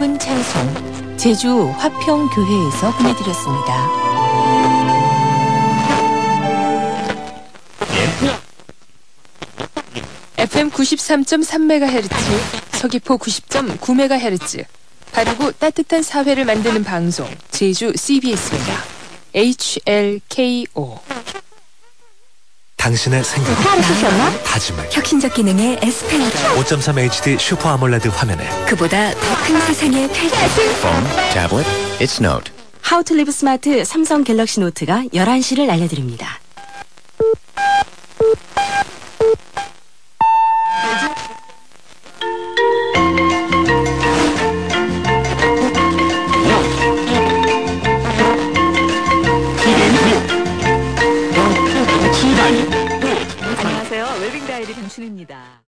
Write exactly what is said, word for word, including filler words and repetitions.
맑은 찬송 제주 화평교회에서 보내드렸습니다. 에프엠 구십삼 점 삼 메가헤르츠, 서귀포 구십 점 구 메가헤르츠, 바르고 따뜻한 사회를 만드는 방송 제주 씨비에스입니다. 에이치엘케이오. 당신의 생각을, 다짐을, 혁신적 기능의 에스펜 오 점 삼 에이치디 슈퍼 아몰레드 화면에 그보다 더 큰 세상의 펼쳐. Phone, tablet, it's Note. How to live smart 삼성 갤럭시 노트가 열한 시를 알려드립니다. 안녕하세요. 웰빙 다이리 강춘입니다.